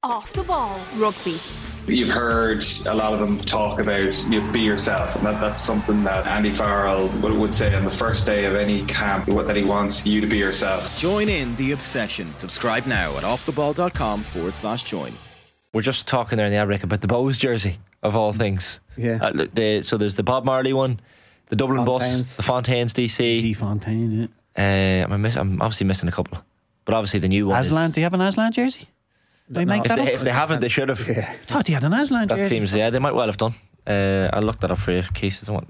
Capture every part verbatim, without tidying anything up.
Off the Ball Rugby. You've heard a lot of them talk about you know, be yourself, and that, that's something that Andy Farrell would say on the first day of any camp, that he wants you to be yourself. Join in the obsession. Subscribe now at offtheball.com forward slash join. We're just talking there in the ad break about the Bows jersey, of all things. Yeah. Uh, the, so there's the Bob Marley one, the Dublin Fontaines. bus, the Fontaines D C. D C Fontaine, yeah. Uh, I'm, miss- I'm obviously missing a couple. But obviously the new one Aslan, is... do you have an Aslan jersey? They make if, that they, up? if they haven't, they should have. Yeah. I thought they had an Aslan That jersey. seems, yeah, they might well have done. Uh, I'll look that up for you, Keith. Uh,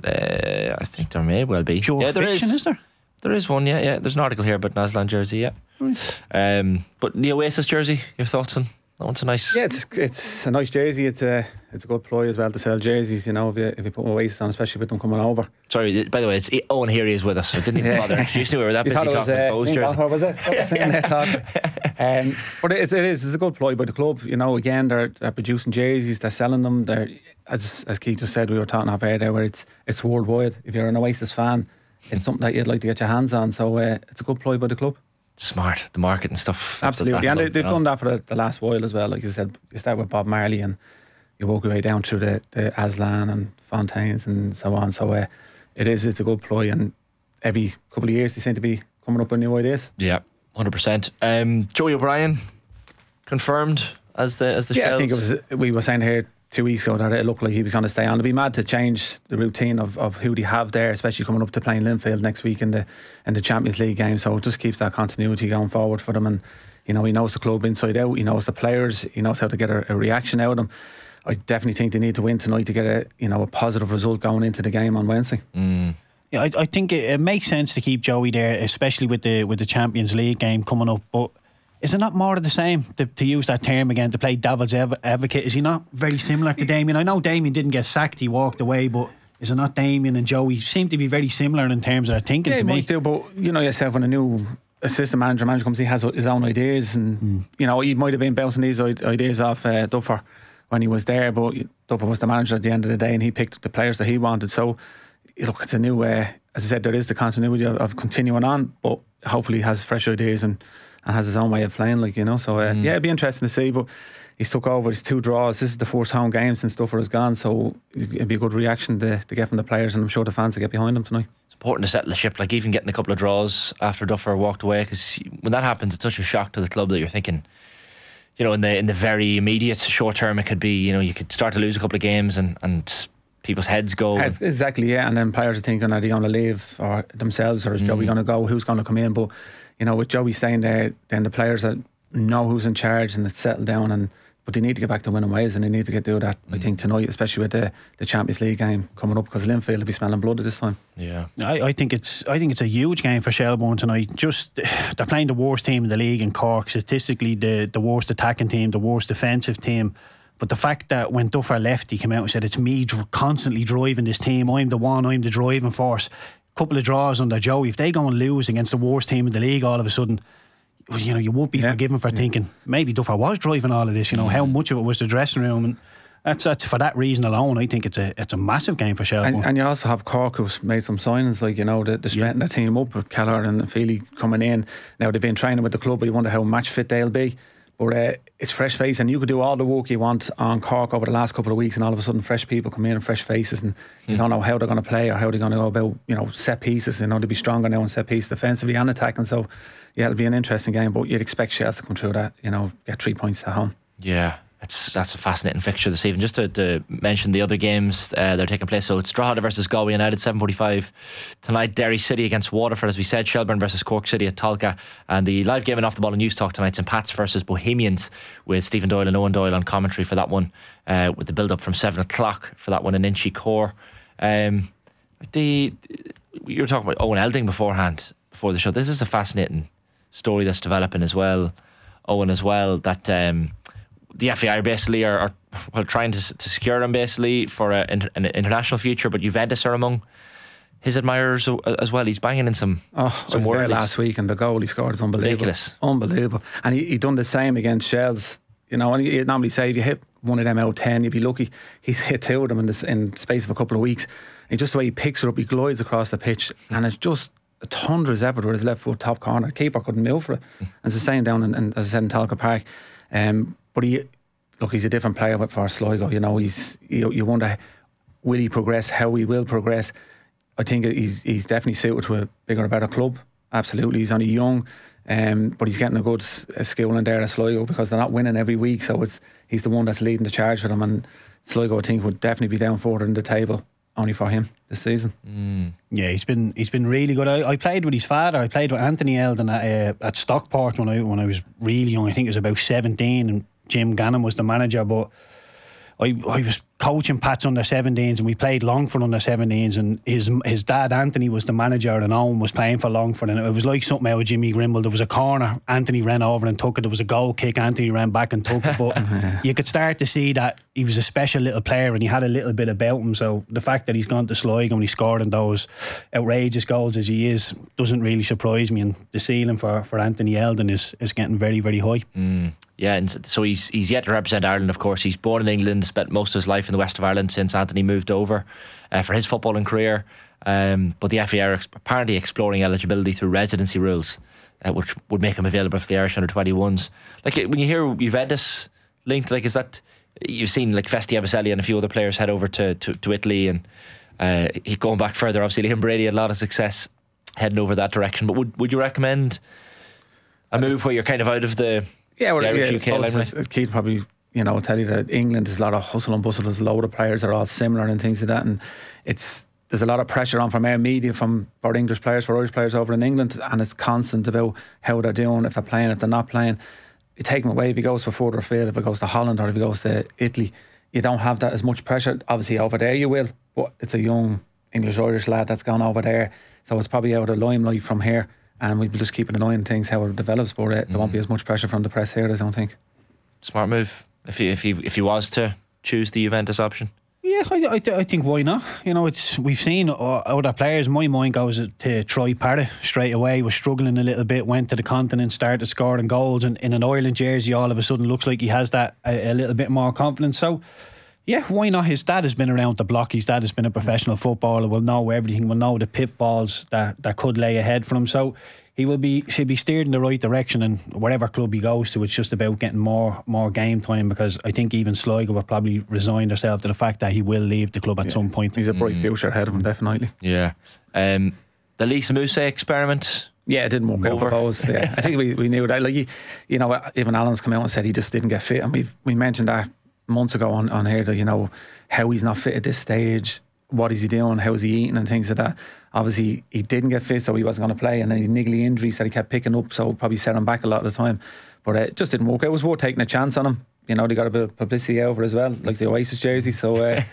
I think there may well be. Pure yeah, there fiction, is. is there? There is one, yeah, yeah. There's an article here about an Aslan jersey, yeah. Right. Um, but the Oasis jersey, your thoughts on that one's a nice... Yeah, it's it's a nice jersey. It's a it's a good ploy as well to sell jerseys. You know, if you if you put Oasis on, especially with them coming over. Sorry, by the way, it's Owen here. He is with us. So I didn't even bother introducing you. We were that You busy thought it talking about Bows uh, jersey. What was it? What was in there talking? Um, but it, it is. It's a good ploy by the club. You know, again, they're, they're producing jerseys. They're selling them. They're as as Keith just said. We were talking off air there, where it's it's worldwide. If you're an Oasis fan, it's something that you'd like to get your hands on. So uh, it's a good ploy by the club. Smart, the market and stuff. Absolutely, and they, they've you know. done that for the, the last while as well. Like you said, you start with Bob Marley and you walk your way down through the, the Aslan and Fontaines and so on. So uh, it is, it's a good ploy, and every couple of years they seem to be coming up with new ideas. Yeah, one hundred percent. Um, Joey O'Brien confirmed as the as the Yeah, Shells. I think it was. We were saying here two weeks ago that it looked like he was going to stay on. It'd be mad to change the routine of, of who they have there, especially coming up to playing Linfield next week in the in the Champions League game. So it just keeps that continuity going forward for them. And you know, he knows the club inside out. He knows the players. He knows how to get a, a reaction out of them. I definitely think they need to win tonight to get a you know a positive result going into the game on Wednesday. Mm. Yeah, I, I think it, it makes sense to keep Joey there, especially with the with the Champions League game coming up. But is it not more of the same, to, to use that term again, to play devil's ev- advocate? Is he not very similar to Damien? I know Damien didn't get sacked, he walked away, but is it not Damien and Joey seem to be very similar in terms of their thinking Yeah, to he me? might do, but you know yourself, when a new assistant manager manager comes, he has his own ideas, and Mm. you know he might have been bouncing these i- ideas off uh, Duffer when he was there, but Duffer was the manager at the end of the day, and he picked the players that he wanted. So look, it's a new uh, as I said, there is the continuity of, of continuing on, but hopefully he has fresh ideas and, and has his own way of playing, like you know. So uh, Mm. yeah, it'd be interesting to see. But he's took over his two draws. This is the first home game since Duffer has gone, so it'd be a good reaction to, to get from the players, and I'm sure the fans will get behind him tonight. It's important to settle the ship, like even getting a couple of draws after Duffer walked away, because when that happens, it's such a shock to the club that you're thinking, you know, in the in the very immediate short term, it could be, you know, you could start to lose a couple of games and and people's heads go. Head- Exactly, yeah. And then players are thinking, are they going to leave or themselves, or is Mm. Joey going to go? Who's going to come in? But you know, with Joey staying there, then the players that know who's in charge and it's settled down. And but they need to get back to winning ways, and they need to get do that. Mm. I think tonight, especially with the, the Champions League game coming up, because Linfield will be smelling blood at this time. Yeah, I, I think it's I think it's a huge game for Shelbourne tonight. Just they're playing the worst team in the league in Cork, statistically the, the worst attacking team, the worst defensive team. But the fact that when Duffer left, he came out and said, it's me dr- constantly driving this team, I'm the one, I'm the driving force. Couple of draws under Joey, if they go and lose against the worst team in the league all of a sudden, you know, you would be Yeah. forgiven for Yeah. thinking maybe Duffer was driving all of this, you know, how much of it was the dressing room. And that's, that's for that reason alone, I think it's a it's a massive game for Shelbourne. And, and you also have Cork, who's made some signings, like you know, the, the strengthen the team up with Keller and Feely coming in. Now they've been training with the club, but you wonder how match fit they'll be. But uh, it's fresh face, and you could do all the work you want on Cork over the last couple of weeks, and all of a sudden fresh people come in and fresh faces, and you don't know how they're going to play or how they're going to go about, you know, set pieces. You know, they'll be stronger now in set pieces defensively and attacking. So yeah, it'll be an interesting game, but you'd expect Shells to come through that, you know, get three points at home. yeah. It's, that's a fascinating fixture this evening. Just to, to mention the other games uh, that are taking place. So it's Drogheda versus Galway United, seven forty-five tonight. Derry City against Waterford, as we said. Shelbourne versus Cork City at Tolka. And the live game and Off the Ball and News Talk tonight, St Pat's versus Bohemians, with Stephen Doyle and Owen Doyle on commentary for that one, uh, with the build up from seven o'clock for that one in Inchy Core. Um, the you were talking about Owen Elding beforehand, before the show. This is a fascinating story that's developing as well, Owen, as well, that um, the F A I basically are, are well, trying to, to secure him basically for a, an, an international future, but Juventus are among his admirers as well. He's banging in some Oh, some I was there worldies. last week, and the goal he scored is unbelievable. Ridiculous. Unbelievable. And he, he done the same against Shells. You know, and you normally say if you hit one of them out of ten, you'd be lucky. He's hit two of them in the in space of a couple of weeks. And just the way he picks it up, he glides across the pitch, and it's just a thunderous effort with his left foot top corner. Keeper couldn't move for it. And it's the same down in, in, as I said, in Talca Park. Um, but he look, he's a different player for Sligo. You know, he's you, you wonder, will he progress? How he will progress? I think he's he's definitely suited to a bigger, better club. Absolutely, he's only young, um, but he's getting a good a skill in there at Sligo because they're not winning every week. So it's he's the one that's leading the charge for them, and Sligo, I think, would definitely be down further in the table only for him this season. Mm. Yeah, he's been he's been really good. I, I played with his father. I played with Anthony Eldon at uh, at Stockport when I when I was really young. I think it was about seventeen, and Jim Gannon was the manager. But I I was coaching Pat's under seventeens, and we played Longford under seventeens, and his his dad Anthony was the manager, and Owen was playing for Longford, and it was like something out of Jimmy Grimble. There was a corner, Anthony ran over and took it. There was a goal kick, Anthony ran back and took it. But you could start to see that he was a special little player, and he had a little bit about him. So the fact that he's gone to Sligo and he scored in those outrageous goals as he is doesn't really surprise me. And the ceiling for, for Anthony Eldon is, is getting very, very high. Mm. Yeah, and so he's he's yet to represent Ireland, of course. He's born in England, spent most of his life in the west of Ireland since Anthony moved over uh, for his footballing career. Um, but the F A I are ex- apparently exploring eligibility through residency rules, uh, which would make him available for the Irish under twenty-ones. Like when you hear Juventus linked, like is that you've seen like Festi Abicelli and a few other players head over to, to, to Italy, and uh, he going back further. Obviously, Liam Brady had a lot of success heading over that direction. But would would you recommend a move where you're kind of out of the Yeah, well, the yeah, Irish U K limelight? Keith probably, you know, tell you that England is a lot of hustle and bustle. There's a load of players that are all similar and things like that, and it's there's a lot of pressure on from our media, from for English players, for Irish players over in England, and it's constant about how they're doing, if they're playing, if they're not playing. You take him away if he goes for further afield, if he goes to Holland or if he goes to Italy, you don't have that as much pressure. Obviously over there you will, but it's a young English Irish lad that's gone over there, so it's probably out of the limelight from here. And we'll just keep an eye on things, how it develops, but uh, there mm. won't be as much pressure from the press here, I don't think. Smart move if he if he if he was to choose the Juventus option. Yeah, I, I, I think why not? You know, it's we've seen other players. My mind goes to Troy Parrott straight away. Was struggling a little bit, went to the continent, started scoring goals, and in an Ireland jersey, all of a sudden looks like he has that a, a little bit more confidence. So, yeah, why not? His dad has been around the block. His dad has been a professional footballer. Will know everything. Will know the pitfalls that, that could lay ahead for him. So he will be should be steered in the right direction, and whatever club he goes to, it's just about getting more more game time, because I think even Sligo will probably resign themselves to the fact that he will leave the club at yeah. some point. He's a bright mm. future ahead of him, definitely. Yeah. Um, the Lisa Mousset experiment. Yeah, it didn't work over. out for those. Yeah, I think we, we knew that. Like, he, you know, even Alan's come out and said he just didn't get fit, and we we mentioned that months ago on, on here, that, you know, how he's not fit at this stage, what is he doing, how's he eating and things like that. Obviously he didn't get fit, so he wasn't going to play, and then he niggly injuries that he kept picking up, so probably set him back a lot of the time. But uh, it just didn't work out. It was worth taking a chance on him. You know, they got a bit of publicity over as well, like the Oasis jersey. So uh,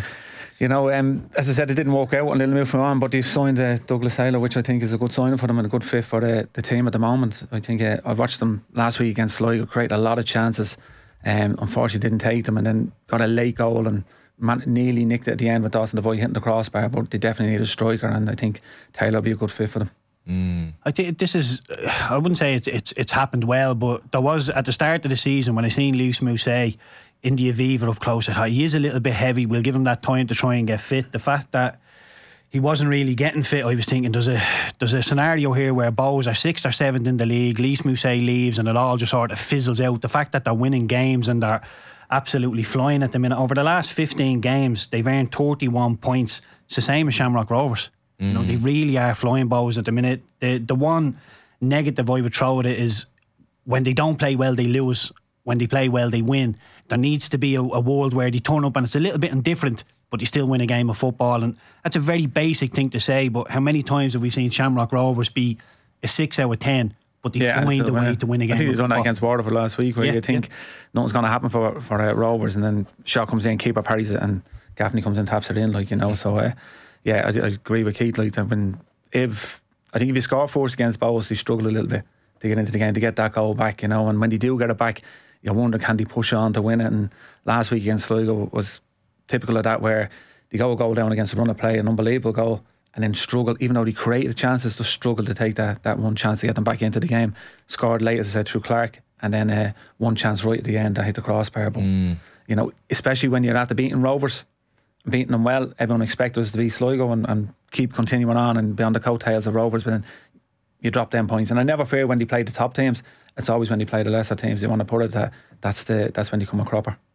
you know, um, as I said, it didn't work out, and they'll move from on. But they've signed uh, Douglas Taylor, which I think is a good signing for them and a good fit for the, the team at the moment. I think uh, I watched them last week against Sligo create a lot of chances. Um, unfortunately didn't take them, and then got a late goal and man, nearly nicked it at the end with Dawson Devoy hitting the crossbar. But they definitely need a striker, and I think Taylor will be a good fit for them. Mm. I think this is, I wouldn't say it's, it's it's happened well, but there was at the start of the season when I seen Lisa Mousset in the Aviva up close, at he is a little bit heavy. We'll give him that time to try and get fit. The fact that he wasn't really getting fit, I was thinking there's a there's a scenario here where Bows are sixth or seventh in the league, Lisa Mousset leaves, and it all just sort of fizzles out. The fact that they're winning games and they're absolutely flying at the minute. Over the last fifteen games, they've earned thirty-one points. It's the same as Shamrock Rovers. Mm. You know, they really are flying, Bows, at the minute. The the one negative I would throw at it is when they don't play well, they lose. When they play well, they win. There needs to be a, a world where they turn up and it's a little bit indifferent, but they still win a game of football. And that's a very basic thing to say, but how many times have we seen Shamrock Rovers be a six out of ten, but they yeah, find a way to win a game? I think he's done that against Waterford last week, where yeah, you think yeah. nothing's going to happen for for uh, Rovers, and then shot comes in, keeper parries it, and Gaffney comes in, taps it in, like, you know. So uh, yeah, I, I agree with Keith. Like, when if I think if you score first against Bows, they struggle a little bit to get into the game, to get that goal back, you know. And when they do get it back, you wonder, can they push on to win it? And last week against Sligo was typical of that, where they go a goal down against a run of play, an unbelievable goal, and then struggle, even though they created chances, to struggle to take that that one chance to get them back into the game. Scored late, as I said, through Clark, and then uh, one chance right at the end that hit the crossbar. But mm. you know, especially when you're at the beating Rovers, beating them well, everyone expected us to be Sligo and, and keep continuing on and be on the coattails of Rovers, but then you drop them points. And I never fear when they play the top teams. It's always when they play the lesser teams, they want to put it that that's the that's when they come a cropper.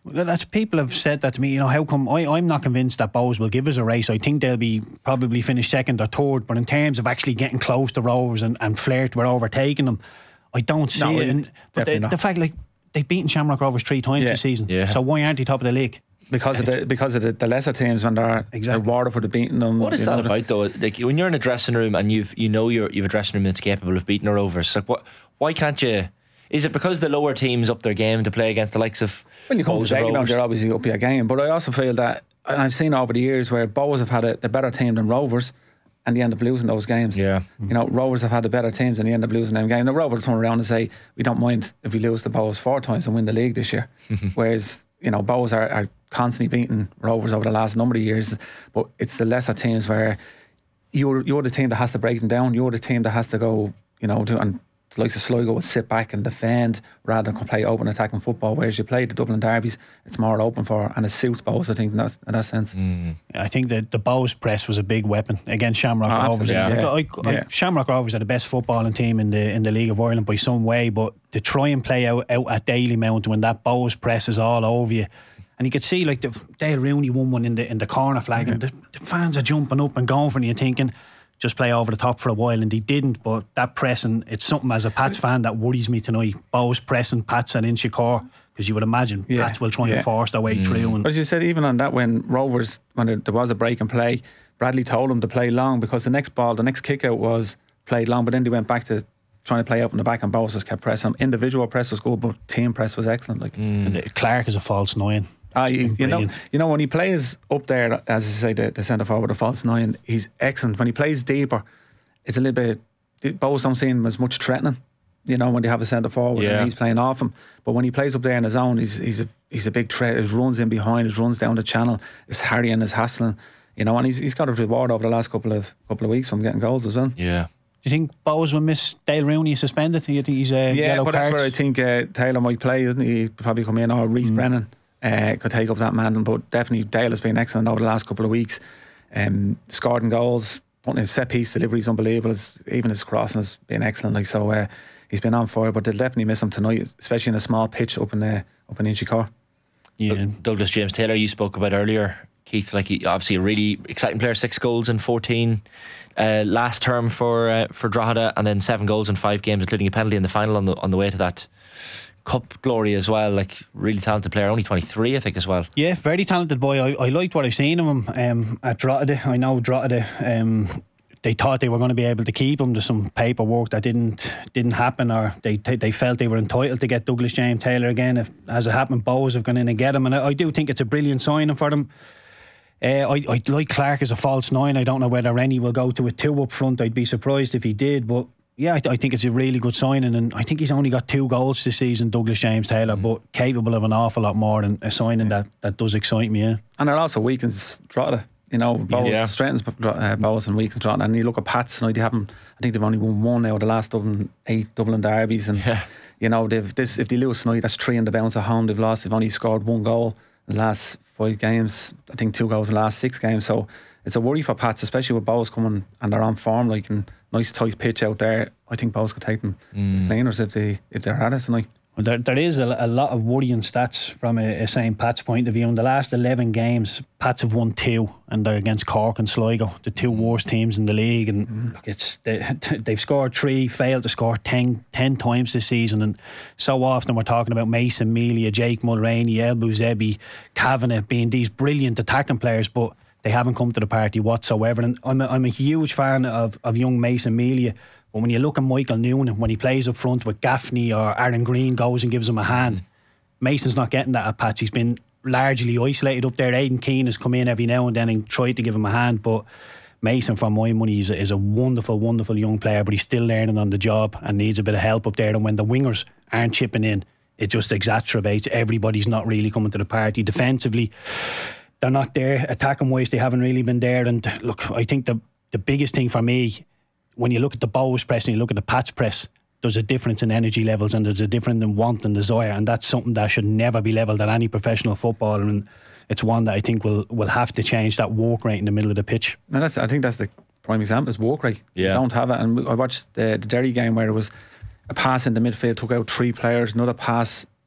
Well, that's, people have said that to me. You know, how come I, I'm not convinced that Bohs will give us a race. I think they'll be probably finish second or third, but in terms of actually getting close to Rovers and, and flirt with overtaking them, I don't see no, it. And, but the, the fact, like, they've beaten Shamrock Rovers three times yeah. this season, yeah. so why aren't they top of the league? Because of the because of the, the lesser teams when they're exactly. they're Waterford have beaten them. What is that about though? Like when you're in a dressing room and you've you know you're you've a dressing room that's capable of beating the Rovers. Like what? Why can't you? Is it because the lower teams up their game to play against the likes of? Well, you come to Dagenham, they're obviously up your game. But I also feel that, and I've seen over the years where Bohs have had a, a better team than Rovers, and they end up losing those games. Yeah, you know, Rovers have had the better teams and they end up losing them games. The Rovers turn around and say, we don't mind if we lose the Bohs four times and win the league this year. Whereas, you know, Bohs are, are constantly beating Rovers over the last number of years, but it's the lesser teams where you're you're the team that has to break them down. You're the team that has to go, you know, to, and the likes of Sligo would sit back and defend rather than play open attacking football. Whereas you play the Dublin derbies, it's more open for, and it suits Bohs, I think, in that, in that sense. Mm. I think that the Bohs press was a big weapon against Shamrock oh, Rovers. Yeah. Yeah. I, I, yeah. Shamrock Rovers are the best footballing team in the in the League of Ireland by some way, but to try and play out, out at Dalymount when that Bohs press is all over you. And you could see, like, the, Dale Rooney won one in the in the corner flag, yeah. and the, the fans are jumping up and going for it, and you're thinking, just play over the top for a while, and he didn't. But that pressing, it's something as a Pats fan that worries me tonight. Bohs pressing Pats and Inchicore, because you would imagine yeah. Pats will try yeah. and force their way mm. through. And as you said, even on that, when Rovers, when it, there was a break and play, Bradley told them to play long, because the next ball, the next kick out was played long, but then they went back to trying to play out from the back, and Bohs just kept pressing. Individual press was good, but team press was excellent. Like mm. and Clark is a false nine. Ah, you, you know, you know when he plays up there, as I say, the, the centre forward, the false nine, he's excellent. When he plays deeper, it's a little bit. The Bohs don't see him as much threatening. You know, when they have a centre forward yeah. and he's playing off him, but when he plays up there in his own, he's he's a he's a big threat. His runs in behind, his runs down the channel, his harrying, his hassling. You know, and he's he's got a reward over the last couple of couple of weeks from getting goals as well. Yeah. Do you think Bohs will miss Dale Rooney suspended? Do you think he's uh, yeah, yellow but cards? that's where I think uh, Taylor might play, isn't he? He'd probably come in, or Reece mm. Brennan. Uh, could take up that mantle, but definitely Dale has been excellent over the last couple of weeks. Um, scored in goals, putting his set piece delivery is unbelievable. His, even his crossing has been excellent. Like so, uh, he's been on fire. But they'll definitely miss him tonight, especially in a small pitch up in uh, up in Inchicore. Yeah, Douglas James Taylor, you spoke about earlier, Keith. Like he, obviously a really exciting player. Six goals in fourteen uh, last term for uh, for Drogheda, and then seven goals in five games, including a penalty in the final on the on the way to that Cup glory as well. Like really talented player, only twenty-three I think as well. Yeah, very talented boy. I, I liked what I seen of him um, at Drogheda. I know Drogheda, um, they thought they were going to be able to keep him. There's some paperwork that didn't didn't happen, or they they felt they were entitled to get Douglas James Taylor again. If as it happened, Bohs have gone in and get him, and I, I do think it's a brilliant signing for them. Uh, I, I like Clark as a false nine. I don't know whether Rennie will go to a two up front. I'd be surprised if he did, but yeah, I, th- I think it's a really good signing, and I think he's only got two goals this season, Douglas James Taylor, mm. but capable of an awful lot more, and a signing yeah. that, that does excite me. Yeah, and it also weakens Drogheda. You know, Bohs yeah. strengthens uh, Bohs and weakens Drogheda. And you look at Pats tonight; they haven't. I think they've only won one out of the last Dublin eight Dublin derbies, and yeah. you know, they've this. If they lose tonight, that's three in the bounce at home. They've lost. They've only scored one goal in the last five games. I think two goals in the last six games. So it's a worry for Pats, especially with Bohs coming and they're on form, like, and nice tight pitch out there. I think Bohs could take them mm. cleaners if they if they're at it tonight. Well, there, there is a, a lot of worrying stats from a, a Saint Pat's point of view. In the last eleven games, Pats have won two, and they're against Cork and Sligo, the two worst teams in the league. And mm. look, it's they, they've scored three, failed to score ten, ten times this season. And so often we're talking about Mason Melia, Jake Mulroney, El Bouzebi, Kavanagh being these brilliant attacking players, but they haven't come to the party whatsoever. And I'm a, I'm a huge fan of, of young Mason Melia. But when you look at Michael Noonan, when he plays up front with Gaffney, or Aaron Green goes and gives him a hand, Mason's not getting that at Pats. He's been largely isolated up there. Aidan Keane has come in every now and then and tried to give him a hand, but Mason, for my money, is a, is a wonderful, wonderful young player, but he's still learning on the job and needs a bit of help up there. And when the wingers aren't chipping in, it just exacerbates. Everybody's not really coming to the party. Defensively, they're not there. Attacking wise, they haven't really been there. And look, I think the the biggest thing for me, when you look at the Bohs press and you look at the Pats press, there's a difference in energy levels, and there's a difference in want and desire, and that's something that should never be levelled at any professional footballer, and it's one that I think will will have to change, that walk rate in the middle of the pitch. And that's, I think that's the prime example, is walk rate. Yeah. You don't have it. And I watched the, the Derry game where it was a pass in the midfield, took out three players, another pass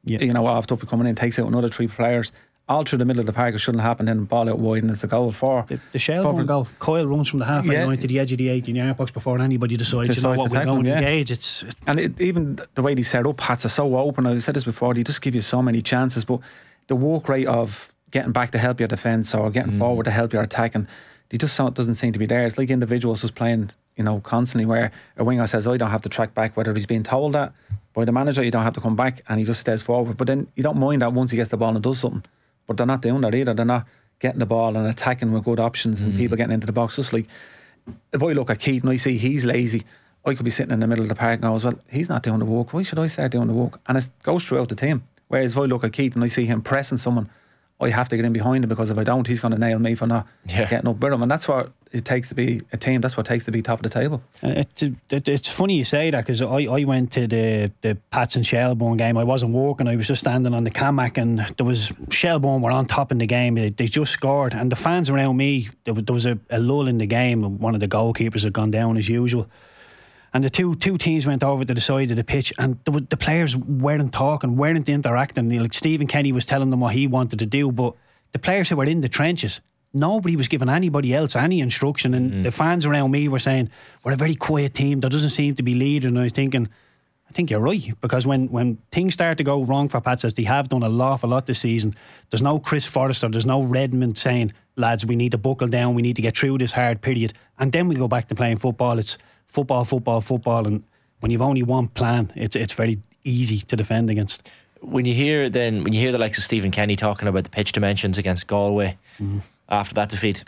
Yeah. You know, off Duffy coming in, takes out another three players. All through the middle of the park, it shouldn't happen. Then ball out wide, and it's a goal for the, the Shelbourne goal. Coyle runs from the halfway yeah. line to the edge of the eighteen yard box before anybody decides, Decides you know what, to we're tackle going him, to yeah. engage. It's and it, even the way they set up, Pats are so open. I've said this before. They just give you so many chances, but the work rate of getting back to help your defence or getting mm. forward to help your attacking, they just so, doesn't seem to be there. It's like individuals just playing, you know, constantly. Where a winger says, "I don't have to track back," whether he's being told that by the manager, you don't have to come back, and he just stays forward. But then you don't mind that once he gets the ball and does something. But they're not doing that either. They're not getting the ball and attacking with good options and mm. people getting into the box. Just like if I look at Keith and I see he's lazy, I could be sitting in the middle of the park and I was, well, he's not doing the work. Why should I start doing the work? And it goes throughout the team. Whereas if I look at Keith and I see him pressing someone, I have to get in behind him, because if I don't, he's going to nail me for not yeah. getting up with him. And that's what it takes to be a team. That's what it takes to be top of the table. It's, it, it's funny you say that, because I, I went to the, the Pats and Shelbourne game. I wasn't walking, I was just standing on the Camac, and there was Shelbourne were on top in the game. They, they just scored, and the fans around me, there was, there was a, a lull in the game. One of the goalkeepers had gone down as usual. And the two two teams went over to the side of the pitch, and the, the players weren't talking, weren't interacting. Like Stephen Kenny was telling them what he wanted to do, but the players who were in the trenches, nobody was giving anybody else any instruction. And mm. the fans around me were saying, we're a very quiet team, there doesn't seem to be leaders. And I was thinking, I think you're right, because when, when things start to go wrong for Pats, as they have done a lot, a lot this season, there's no Chris Forrester, there's no Redmond saying, lads, we need to buckle down, we need to get through this hard period, and then we go back to playing football. It's football, football, football, and when you've only one plan, it's it's very easy to defend against. When you hear then, when you hear the likes of Stephen Kenny talking about the pitch dimensions against Galway mm. after that defeat,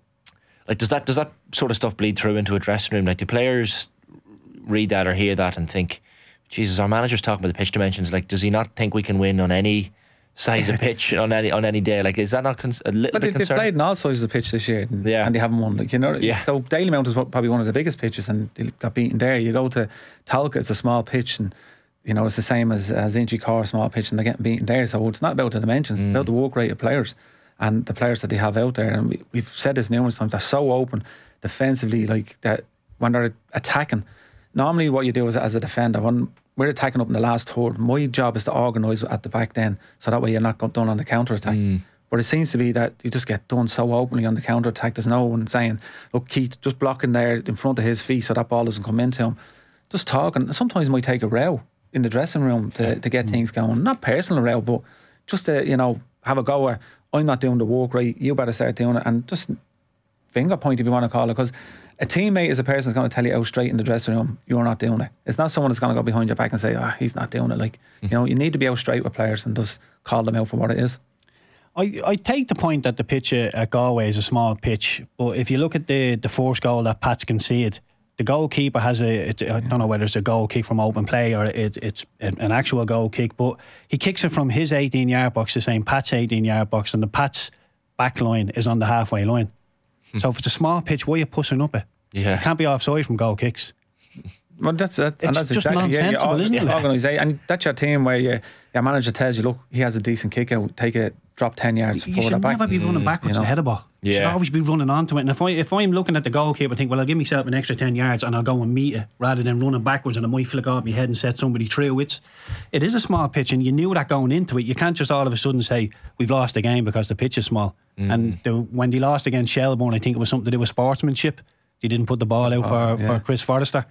like does that does that sort of stuff bleed through into a dressing room? Like, do players read that or hear that and think, Jesus, our manager's talking about the pitch dimensions? Like, does he not think we can win on any size of pitch on any on any day? Like, is that not con- a little but bit they, concerning? They played in all sizes of pitch this year, and, yeah. and they haven't won. Like, you know, yeah. So Dalymount is probably one of the biggest pitches, and they got beaten there. You go to Talca, it's a small pitch, and you know it's the same as as Inchicore, small pitch, and they're getting beaten there. So it's not about the dimensions; mm. it's about the work rate of players and the players that they have out there. And we, we've said this numerous times: they're so open defensively, like that when they're attacking. Normally, what you do is as a defender, when we're attacking up in the last third, my job is to organise at the back then, so that way you're not done on the counter attack. Mm. But it seems to be that you just get done so openly on the counter attack. There's no one saying, look, Keith, just blocking there in front of his feet so that ball doesn't come into him. Just talking. Sometimes it might take a row in the dressing room to, yeah. to get mm. things going. Not personal row, but just to, you know, have a go where I'm not doing the work right, you better start doing it, and just finger point, if you want to call it, because a teammate is a person that's going to tell you out straight in the dressing room, you're not doing it. It's not someone that's going to go behind your back and say, oh, he's not doing it. Like, you know, you need to be out straight with players and just call them out for what it is. I, I take the point that the pitch at Galway is a small pitch, but if you look at the, the first goal that Pats conceded, the goalkeeper has a, it's, I don't know whether it's a goal kick from open play or it, it's an actual goal kick, but he kicks it from his eighteen yard box to saying Pat's eighteen yard box, and the Pat's back line is on the halfway line. So if it's a small pitch, why are you pushing up it? Yeah. It can't be offside from goal kicks. Well, that's that, it's and that's just exactly, nonsensical, yeah, isn't it? Organisation, and that's your team where you, your manager tells you, look, he has a decent kick out, take it, drop ten yards. You should never be running backwards you know? to head a ball. You yeah. should always be running onto it. And if I if I'm looking at the goalkeeper and think, well, I'll give myself an extra ten yards and I'll go and meet it rather than running backwards and I might flick off my head and set somebody through. It's it is a small pitch, and you knew that going into it. You can't just all of a sudden say we've lost the game because the pitch is small. Mm. And the, when they lost against Shelbourne, I think it was something to do with sportsmanship. They didn't put the ball out oh, for, yeah. for Chris Forrester.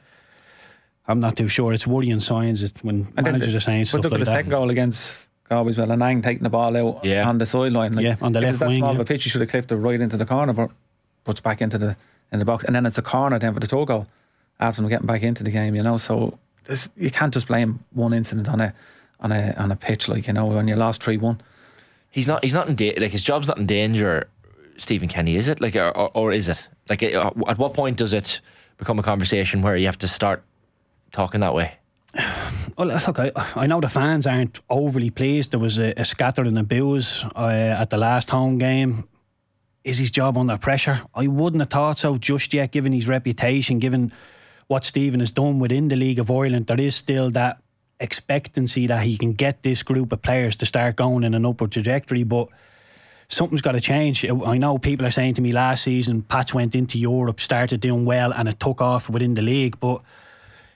I'm not too sure. It's worrying signs when and managers the, are saying stuff like that. But look at the second goal against Galway, well, Anang taking the ball out yeah. on the sideline. Like, yeah, on the left that wing. small yeah. of a pitch, you should have clipped it right into the corner, but puts back into the in the box, and then it's a corner then for the toe goal after them getting back into the game. You know, so you can't just blame one incident on a on a on a pitch, like, you know, when you lost three one. He's not. He's not in da- like his job's not in danger, Stephen Kenny, is it? Like, or, or, or is it? Like, at what point does it become a conversation where you have to start talking that way? Well, look, I, I know the fans aren't overly pleased. There was a, a scattering of boos uh, at the last home game. Is his job under pressure? I wouldn't have thought so just yet, given his reputation, given what Stephen has done within the League of Ireland. There is still that expectancy that he can get this group of players to start going in an upward trajectory, but something's got to change. I know people are saying to me last season Pats went into Europe, started doing well, and it took off within the league, but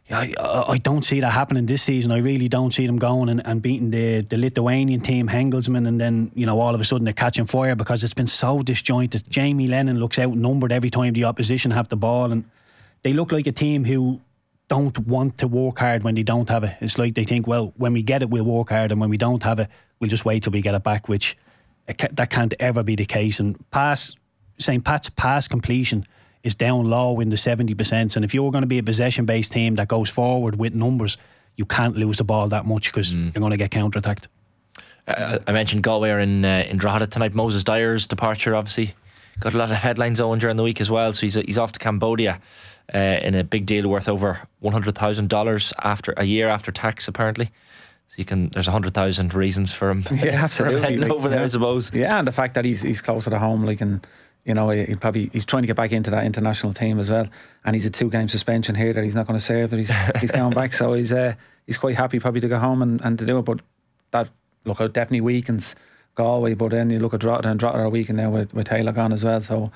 Yeah, I, I don't see that happening this season. I really don't see them going and, and beating the, the Lithuanian team, Hengelsman, and then, you know, all of a sudden they're catching fire because it's been so disjointed. Jamie Lennon looks outnumbered every time the opposition have the ball, and they look like a team who don't want to work hard when they don't have it. It's like they think, well, when we get it, we'll work hard, and when we don't have it, we'll just wait till we get it back, which it ca- that can't ever be the case. And pass, Saint Pat's pass completion is down low in the seventy percent, and if you're going to be a possession based team that goes forward with numbers, you can't lose the ball that much because mm. you're going to get counter attacked. uh, I mentioned Galway are in uh, in Drogheda tonight. Moses Dyer's departure obviously got a lot of headlines on during the week as well, so he's he's off to Cambodia uh, in a big deal worth over one hundred thousand dollars after a year after tax apparently. So you can there's one hundred thousand reasons for him, yeah, absolutely, for him heading like, over there, yeah. I suppose. Yeah, and the fact that he's he's closer to home, like, and you know, he probably he's trying to get back into that international team as well, and he's a two game suspension here that he's not going to serve, but he's he's going back, so he's uh, he's quite happy probably to go home and, and to do it. But that look, it definitely weakens Galway. But then you look at Drogheda, and Drogheda are weakened now with, with Taylor gone as well. So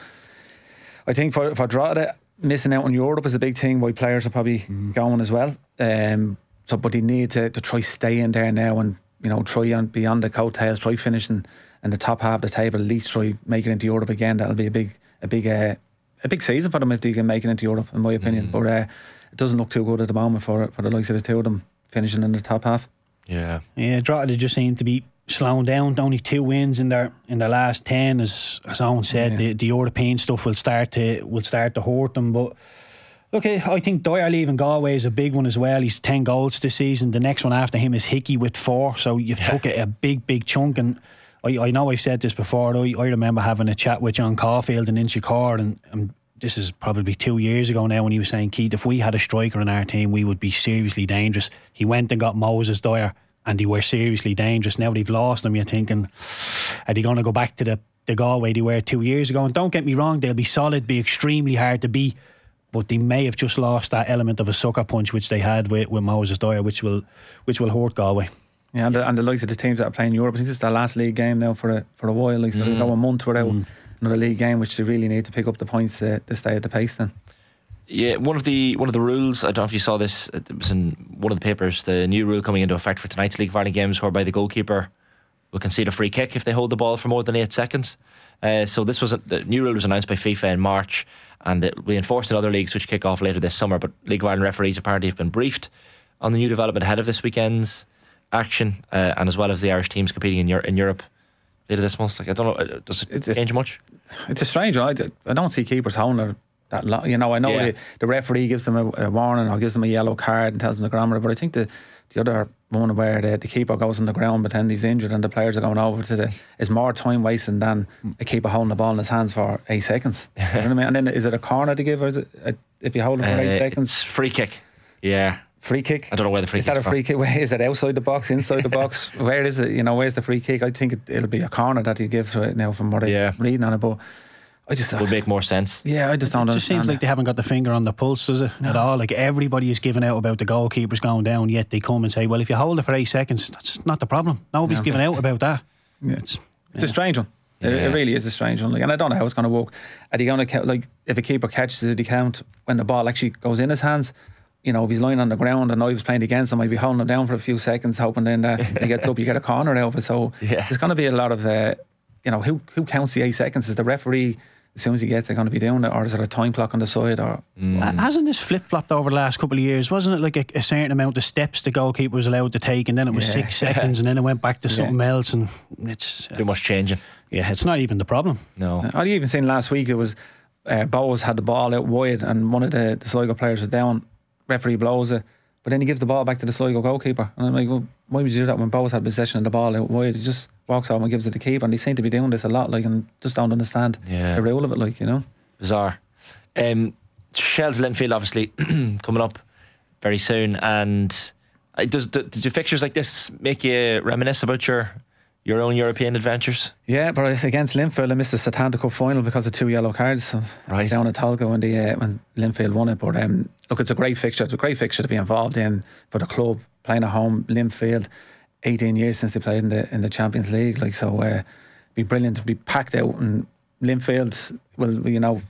I think for for Drogheda, missing out on Europe is a big thing. Why players are probably mm. going as well. Um, so but they need to, to try stay in there now, and you know, try and be on the coattails, try finishing in the top half of the table, at least try making it into Europe again. That'll be a big a big uh, a big season for them if they can make it into Europe, in my opinion. Mm. But uh, it doesn't look too good at the moment for for the likes of the two of them finishing in the top half. Yeah, yeah. Drogheda just seem to be slowing down. Only two wins in their in their last ten, as as Owen said. Yeah. The, the European stuff will start to will start to hurt them. But look, I think Dyer leaving Galway is a big one as well. He's ten goals this season. The next one after him is Hickey with four. So you've yeah. took a, a big big chunk. And I, I know I've said this before. I, I remember having a chat with John Caulfield in Inchicore, and, and this is probably two years ago now, when he was saying, Keith, if we had a striker in our team, we would be seriously dangerous. He went and got Moses Dyer, and they were seriously dangerous. Now they've lost him, you're thinking, are they going to go back to the, the Galway they were two years ago? And don't get me wrong, they'll be solid, be extremely hard to beat, but they may have just lost that element of a sucker punch which they had with, with Moses Dyer, which will which will hurt Galway. Yeah, and the, and the likes of the teams that are playing Europe, I think this is their last league game now for a for a while. Like, so mm. they go a month without mm. another league game, which they really need to pick up the points to, to stay at the pace then. Yeah, one of the one of the rules, I don't know if you saw this, it was in one of the papers, the new rule coming into effect for tonight's League of Ireland games, whereby the goalkeeper will concede a free kick if they hold the ball for more than eight seconds. Uh, so this was a, the new rule was announced by FIFA in March, and it will be enforced in other leagues which kick off later this summer. But League of Ireland referees apparently have been briefed on the new development ahead of this weekend's action, uh, and as well as the Irish teams competing in, Euro- in Europe later this month. Like, I don't know, does it it's, change much? It's a strange one. I, I don't see keepers holding it that long. You know, I know yeah. the, the referee gives them a, a warning or gives them a yellow card and tells them the grammar, but I think the the other one where the, the keeper goes on the ground but then he's injured and the players are going over to the is more time wasting than a keeper holding the ball in his hands for eight seconds. You know what I mean? And then is it a corner to give, or is it a, if you hold it for uh, eight seconds? It's free kick. Yeah. Free kick? I don't know where the free kick is. Is that a free kick? Where is it? Outside the box? Inside the box? Where is it? You know, where's the free kick? I think it, it'll be a corner that you give right now from what yeah. I'm reading on it, but I just would make more sense. Yeah, I just don't it understand. It just seems like they haven't got the finger on the pulse, does it? No. At all. Like, everybody is giving out about the goalkeepers going down, yet they come and say, well, if you hold it for eight seconds, that's not the problem. Nobody's no. giving out about that. Yeah. It's, it's yeah. a strange one. Yeah. It, it really is a strange one. Like, and I don't know how it's going to work. Are they going to, like, if a keeper catches it, they count when the ball actually goes in his hands? You know, if he's lying on the ground and I was playing against him, I'd be holding him down for a few seconds, hoping then that he gets up, you get a corner out of it. So yeah. there's going to be a lot of, uh, you know, who who counts the eight seconds? Is the referee, as soon as he gets it, going to be doing it, or is there a time clock on the side? Or mm. hasn't this flip flopped over the last couple of years? Wasn't it like a, a certain amount of steps the goalkeeper was allowed to take, and then it was yeah. six seconds, and then it went back to something yeah. else, and it's too uh, much changing. Yeah, it's not even the problem. No, I even seen last week it was uh, Bowes had the ball out wide, and one of the, the Sligo players was down. Referee blows it, but then he gives the ball back to the Sligo goalkeeper, and I'm like, well, why would you do that when Bowes had possession of the ball out wide? He just walks over and gives it to the keeper, and they seem to be doing this a lot, like, and just don't understand yeah. the rule of it, like, you know. Bizarre. Um, Shels Linfield obviously coming up very soon, and uh, does did your fixtures like this make you reminisce about your your own European adventures? Yeah, but against Linfield I missed the Satanta Cup final because of two yellow cards so right. down at Tolka when the uh, when Linfield won it. But um, look, it's a great fixture. It's a great fixture to be involved in for the club, playing at home. Linfield, eighteen years since they played in the in the Champions League. Like, so, uh, be brilliant to be packed out. And Linfield will, you know,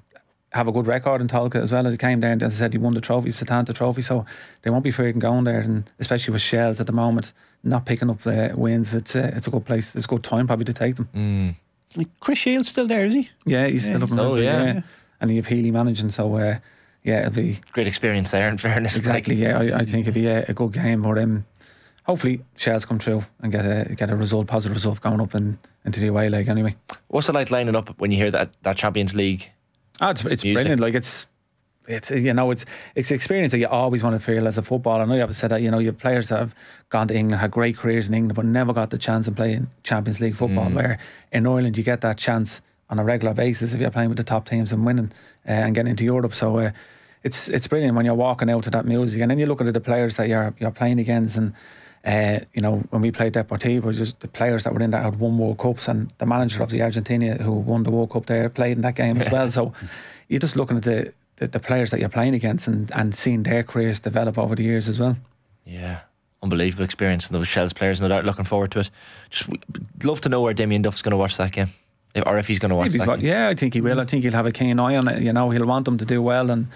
have a good record in Tolka as well. It came down, as I said, he won the trophy, Setanta trophy, so they won't be afraid of going there, and especially with Shells at the moment not picking up uh, wins, it's uh, it's a good place, it's a good time probably to take them. Mm. Like Chris Shields still there, is he? Yeah, he's yeah, still up in oh, Rugby, yeah. yeah. And you have Healy managing, so uh, yeah, it'll be Great experience there, in fairness. exactly. Yeah, I, I think it'll be a, a good game, but um, hopefully Shells come through and get a get a result, positive result going up in, into the away leg anyway. What's it like lining up when you hear that that Champions League? Oh, it's it's music? brilliant. Like it's. It's, you know, it's it's an experience that you always want to feel as a footballer. I know you have said that, you know, you have players that have gone to England, had great careers in England, but never got the chance of playing Champions League football, mm. where in Ireland you get that chance on a regular basis if you're playing with the top teams and winning uh, and getting into Europe. So uh, it's it's brilliant when you're walking out to that music, and then you look at the players that you're you're playing against, and uh, you know, when we played Deportivo, just the players that were in that had won World Cups, and the manager of the Argentina who won the World Cup there played in that game as well. So you're just looking at the The, the players that you're playing against and, and seeing their careers develop over the years as well. Yeah, unbelievable experience, and those Shells players, no doubt, looking forward to it. Just love to know where Damien Duff's going to watch that game, if, or if he's going to watch that got, game. Yeah, I think he will. I think he'll have a keen eye on it. You know, he'll want them to do well, and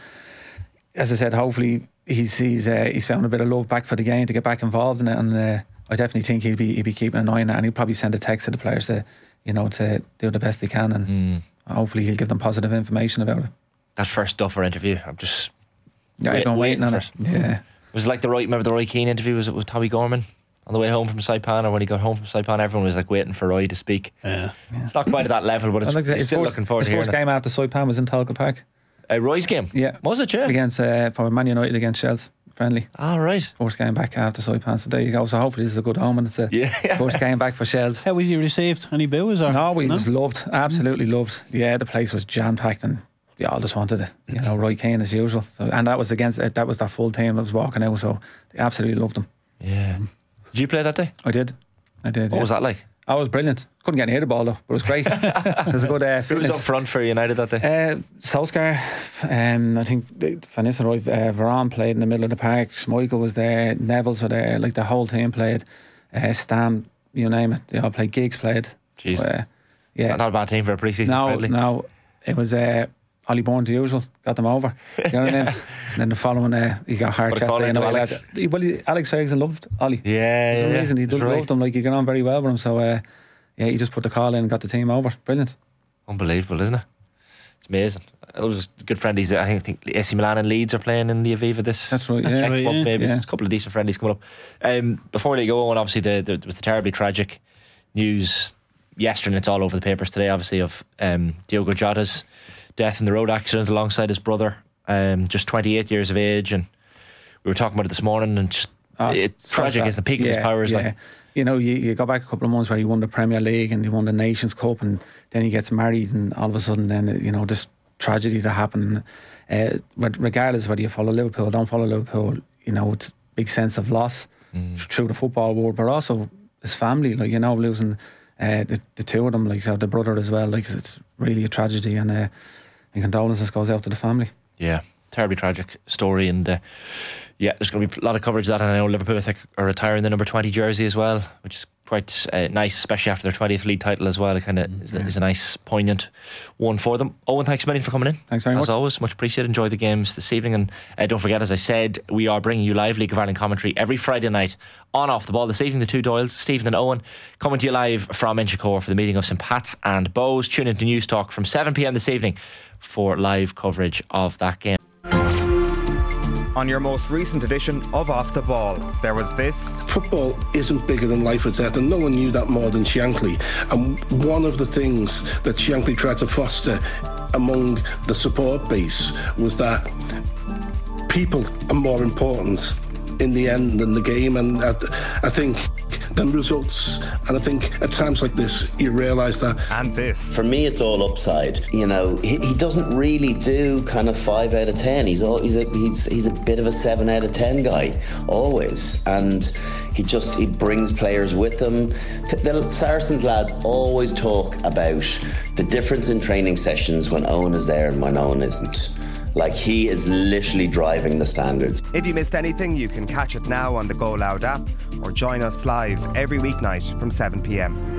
as I said, hopefully he's he's uh, he's found a bit of love back for the game to get back involved in it. And uh, I definitely think he'll be he'll be keeping an eye on it, and he'll probably send a text to the players to, you know, to do the best they can, and mm. hopefully he'll give them positive information about it. That first Duffer interview, I'm just yeah, wait, I've been waiting, waiting on for it. it. Yeah, it was like the Roy. Remember the Roy Keane interview? Was it with Tommy Gorman on the way home from Saipan, or when he got home from Saipan? Everyone was like waiting for Roy to speak. Yeah, yeah. It's not quite at that level, but it's, like it's still first, looking forward his to hearing first game after Saipan was in Tolka Park. Uh, Roy's game, yeah, was it? Yeah, against uh, for Man United against Shells. Friendly. All right. First game back after Saipan, so there you go. So hopefully this is a good home, and it's a yeah. first game back for Shells. How was you received? Any boos? Or? No, we no? was loved, absolutely loved. Yeah, the place was jam packed, and we all just wanted it. You know, Roy Keane as usual. So, and that was against that was their full team that was walking out, so they absolutely loved him. Yeah. Did you play that day? I did. I did. What yeah. was that like? Oh, it was brilliant. Couldn't get near the ball though, but it was great. It was a good uh, Who was up front for United that day? Uh, Solskjaer, um, I think Van Nistelrooy, uh, Varane played in the middle of the park. Schmeichel was there, Neville's were there, like the whole team played. Uh, Stam, you name it, they all played. Giggs played. Jesus. Uh, yeah. Not a bad team for a pre-season no, friendly. No, it was uh, Ollie Bourne, the usual, got them over. You know what I mean? And then the following, uh, he got hard chest. You know, Alex. He, well, he, Alex Ferguson loved Ollie. Yeah, For some yeah, reason, he did, right. loved him. Like, he got on very well with him. So, uh, yeah, he just put the call in and got the team over. Brilliant. Unbelievable, isn't it? It's amazing. It was good friendlies. I think, I think A C Milan and Leeds are playing in the Aviva this That's right, yeah. next Right, month, yeah. maybe. Yeah. There's a couple of decent friendlies coming up. Um, before we let you go on, obviously, the, the, there was the terribly tragic news yesterday, and it's all over the papers today, obviously, of um, Diogo Jota's death in the road accident alongside his brother, um, just twenty-eight years of age. And we were talking about it this morning, and just, Oh, it's tragic. sad. It's the peak yeah, of his powers. Yeah. Like, you know, you, you go back a couple of months where he won the Premier League and he won the Nations Cup, and then he gets married, and all of a sudden, then you know, this tragedy that happened. Uh, regardless whether you follow Liverpool or don't follow Liverpool, you know, it's a big sense of loss mm. through the football world, but also his family. Like, you know, losing uh, the, the two of them, like so the brother as well. Like, it's really a tragedy, and uh, and condolences goes out to the family. Yeah, terribly tragic story, and uh, yeah, there's going to be a lot of coverage of that. And I know Liverpool, I think, are retiring the number twenty jersey as well, which is quite uh, nice, especially after their twentieth league title as well. It kind of mm, is, yeah. is a nice, poignant one for them. Owen, thanks a million for coming in. Thanks very as much. As always, much appreciated. Enjoy the games this evening, and uh, don't forget, as I said, we are bringing you live League of Ireland commentary every Friday night on Off the Ball. This evening, the two Doyles, Stephen and Owen, coming to you live from Inchicore for the meeting of St Pat's and Bows. Tune into News Talk from seven p.m. this evening for live coverage of that game. On your most recent edition of Off the Ball, there was this. Football isn't bigger than life or death, and no one knew that more than Shankly. And one of the things that Shankly tried to foster among the support base was that people are more important in the end than the game. And I, I think than results. And I think at times like this, you realise that. And this. For me, it's all upside. You know, he, he doesn't really do kind of five out of ten. He's all he's a he's he's a bit of a seven out of ten guy always, and he just he brings players with him. The Saracens lads always talk about the difference in training sessions when Owen is there and when Owen isn't. Like, he is literally driving the standards. If you missed anything, you can catch it now on the Go Loud app or join us live every weeknight from seven p.m.